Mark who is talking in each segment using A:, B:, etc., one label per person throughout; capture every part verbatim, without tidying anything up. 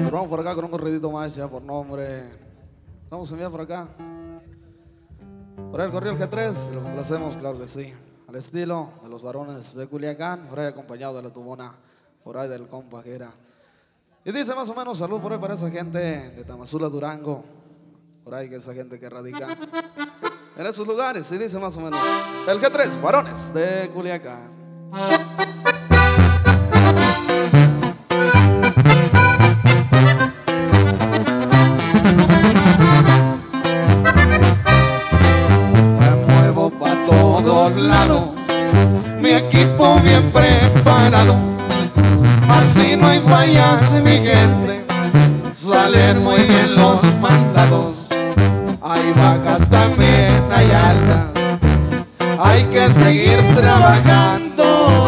A: Vamos por acá con un corridito más ya por nombre. Vamos a enviar por acá. Por ahí el corrido el G tres, lo complacemos, claro que sí. Al estilo de los varones de Culiacán, por ahí acompañado de la tubona, por ahí del compa que era. Y dice más o menos, salud por ahí para esa gente de Tamazula, Durango. Por ahí que esa gente que radica en esos lugares. Y dice más o menos, el G tres, varones de Culiacán.
B: Lados, mi equipo bien preparado, así no hay fallas, mi gente, salen muy bien los mandados. Hay vacas también, hay altas, hay que seguir trabajando.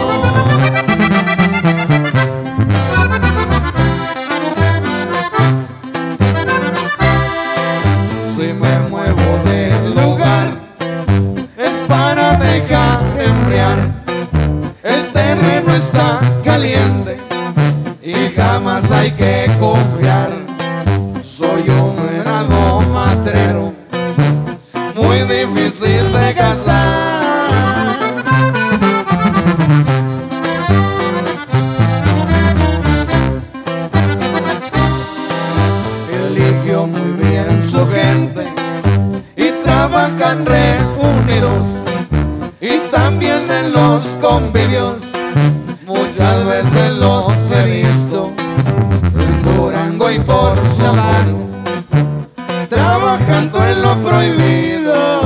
B: Si me muevo del lugar para dejar enfriar, el terreno está caliente y jamás hay que confiar. Soy un venado matrero, muy difícil de cazar. Eligió muy bien su gente y trabajan reunidos, y también en los convivios muchas veces los he visto en Durango y por Chaván, trabajando en lo prohibido.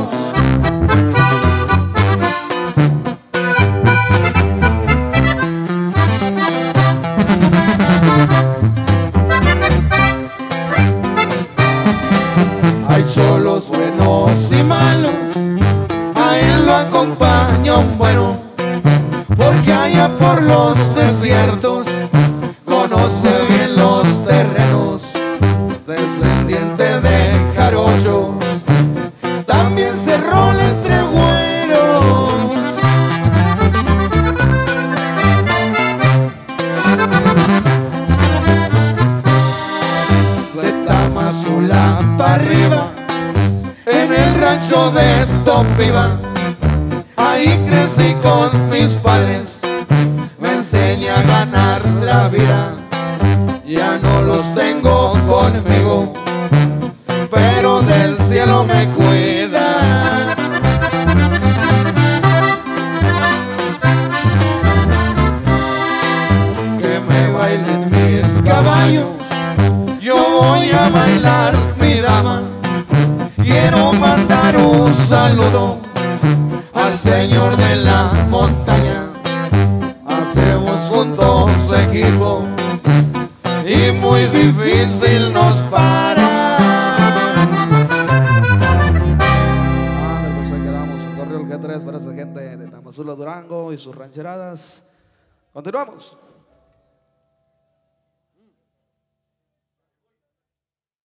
B: Hay cholos buenos y malos, a él lo acompaña un bueno, porque allá por los desiertos conoce bien los terrenos. Descendiente de jarochos, también se rola entre güeros. De Tamazula para arriba, en el rancho de Topiva, ahí crecí con mis padres, me enseña a ganar la vida. Ya no los tengo conmigo, pero del cielo me cuida. Que me bailen mis caballos, yo voy a bailar mi dama. Quiero mandar un saludo al señor de la montaña. Hacemos juntos equipo y muy difícil nos para.
A: Ah, pues ahí quedamos, el corrido el G tres para esa gente de Tamazula, Durango y sus rancheradas. Continuamos.